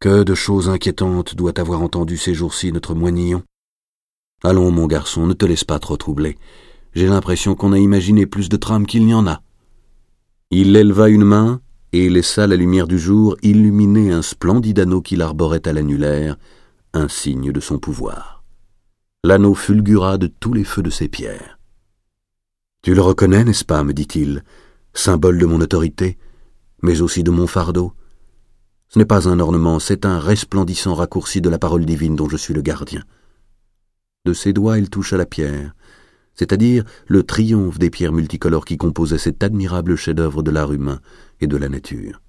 Que de choses inquiétantes doit avoir entendu ces jours-ci notre moignillon. Allons, mon garçon, ne te laisse pas trop troubler. J'ai l'impression qu'on a imaginé plus de trames qu'il n'y en a. Il éleva une main et laissa la lumière du jour illuminer un splendide anneau qu'il arborait à l'annulaire, un signe de son pouvoir. L'anneau fulgura de tous les feux de ses pierres. « Tu le reconnais, n'est-ce pas, me dit-il, symbole de mon autorité, mais aussi de mon fardeau. Ce n'est pas un ornement, c'est un resplendissant raccourci de la parole divine dont je suis le gardien. » De ses doigts, il toucha la pierre, c'est-à-dire le triomphe des pierres multicolores qui composaient cet admirable chef-d'œuvre de l'art humain et de la nature.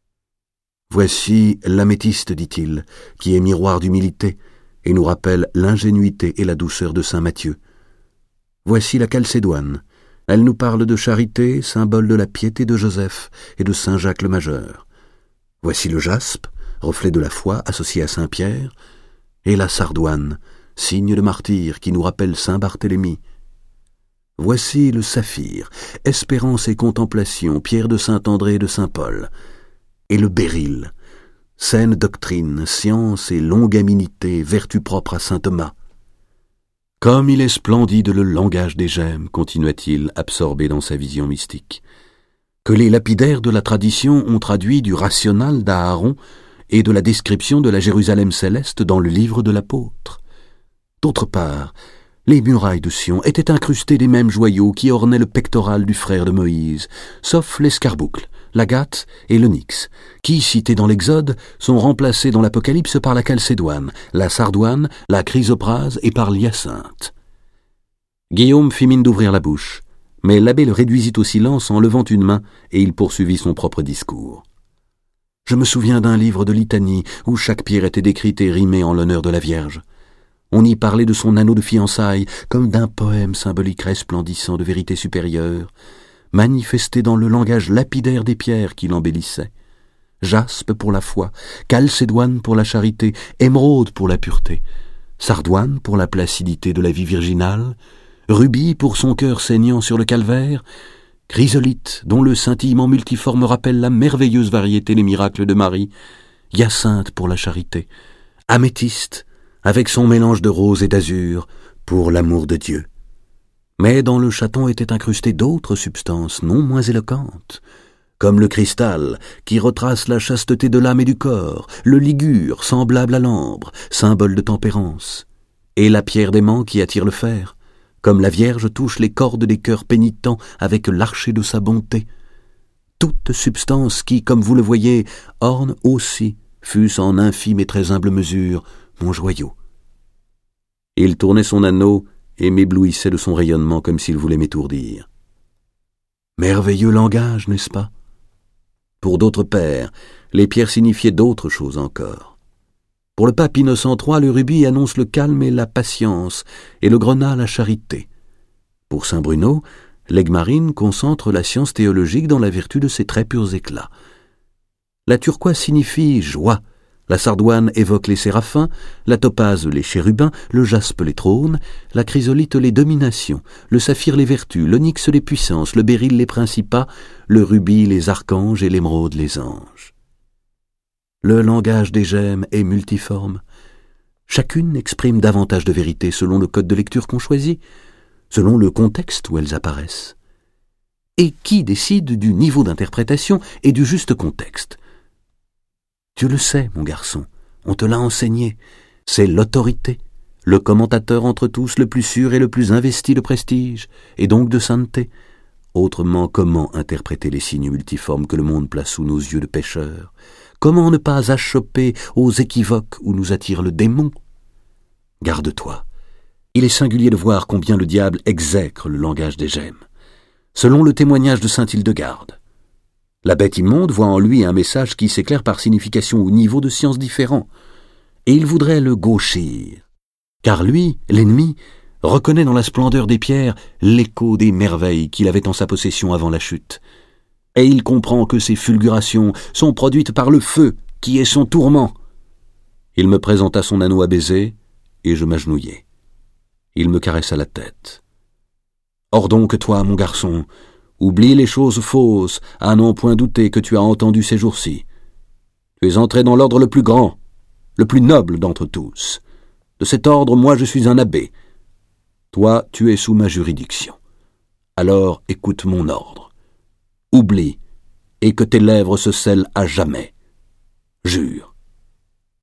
« Voici l'améthyste, dit-il, qui est miroir d'humilité et nous rappelle l'ingénuité et la douceur de saint Matthieu. Voici la chalcédoine. Elle nous parle de charité, symbole de la piété de Joseph et de saint Jacques le Majeur. Voici le jaspe, reflet de la foi associé à saint Pierre, et la sardoine, signe de martyr qui nous rappelle saint Barthélemy. Voici le saphir, espérance et contemplation, pierre de saint André et de saint Paul, et le béryl, saine doctrine, science et longanimité, vertu propre à saint Thomas. Comme il est splendide le langage des gemmes, continua-t-il, absorbé dans sa vision mystique, que les lapidaires de la tradition ont traduit du rational d'Aaron et de la description de la Jérusalem céleste dans le livre de l'apôtre. D'autre part, les murailles de Sion étaient incrustées des mêmes joyaux qui ornaient le pectoral du frère de Moïse, sauf l'escarboucle, l'agate et l'onyx, qui, cités dans l'Exode, sont remplacés dans l'Apocalypse par la chalcédoine, la sardoine, la chrysoprase et par l'hyacinthe. Guillaume fit mine d'ouvrir la bouche, mais l'abbé le réduisit au silence en levant une main, et il poursuivit son propre discours. « Je me souviens d'un livre de litanie où chaque pierre était décrite et rimée en l'honneur de la Vierge. On y parlait de son anneau de fiançailles comme d'un poème symbolique resplendissant de vérité supérieure, manifesté dans le langage lapidaire des pierres qui l'embellissaient. Jaspe pour la foi, chalcédoine pour la charité, émeraude pour la pureté, sardoine pour la placidité de la vie virginale, rubis pour son cœur saignant sur le calvaire, chrysolite dont le scintillement multiforme rappelle la merveilleuse variété des miracles de Marie, hyacinthe pour la charité, améthyste avec son mélange de rose et d'azur pour l'amour de Dieu. Mais dans le chaton étaient incrustées d'autres substances non moins éloquentes, comme le cristal qui retrace la chasteté de l'âme et du corps, le ligure semblable à l'ambre, symbole de tempérance, et la pierre d'aimant qui attire le fer, comme la Vierge touche les cordes des cœurs pénitents avec l'archet de sa bonté. Toute substance qui, comme vous le voyez, orne aussi, fût-ce en infime et très humble mesure, mon joyau. Il tournait son anneau et m'éblouissait de son rayonnement comme s'il voulait m'étourdir. Merveilleux langage, n'est-ce pas? Pour d'autres pères, les pierres signifiaient d'autres choses encore. Pour le pape Innocent III, le rubis annonce le calme et la patience, et le grenat la charité. Pour saint Bruno, l'aigle marine concentre la science théologique dans la vertu de ses très purs éclats. La turquoise signifie joie, la sardoine évoque les séraphins, la topaze les chérubins, le jaspe les trônes, la chrysolite les dominations, le saphir les vertus, l'onyx les puissances, le béryl les principats, le rubis les archanges et l'émeraude les anges. Le langage des gemmes est multiforme. Chacune exprime davantage de vérité selon le code de lecture qu'on choisit, selon le contexte où elles apparaissent. Et qui décide du niveau d'interprétation et du juste contexte? Tu le sais, mon garçon, on te l'a enseigné, c'est l'autorité, le commentateur entre tous le plus sûr et le plus investi de prestige, et donc de sainteté. Autrement, comment interpréter les signes multiformes que le monde place sous nos yeux de pécheurs? Comment ne pas achoper aux équivoques où nous attire le démon? Garde-toi. Il est singulier de voir combien le diable exècre le langage des gemmes. Selon le témoignage de saint Hildegarde, la bête immonde voit en lui un message qui s'éclaire par signification ou niveau de science différents, et il voudrait le gauchir. Car lui, l'ennemi, reconnaît dans la splendeur des pierres l'écho des merveilles qu'il avait en sa possession avant la chute. Et il comprend que ces fulgurations sont produites par le feu qui est son tourment. Il me présenta son anneau à baiser, et je m'agenouillai. Il me caressa la tête. « Or donc, toi, mon garçon, oublie les choses fausses, à n'en point douter que tu as entendu ces jours-ci. Tu es entré dans l'ordre le plus grand, le plus noble d'entre tous. De cet ordre, moi je suis un abbé. Toi, tu es sous ma juridiction. Alors écoute mon ordre. Oublie, et que tes lèvres se scellent à jamais. Jure.